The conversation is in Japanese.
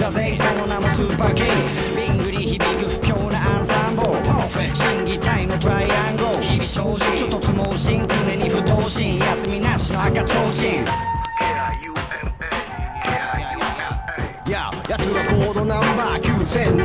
だぜその名もスーパーキングビングに響く不況なアンサンボ審議体のトライアングル日々精進諸突猛進常に不動心休みなしの赤超人やつはコードナンバー9000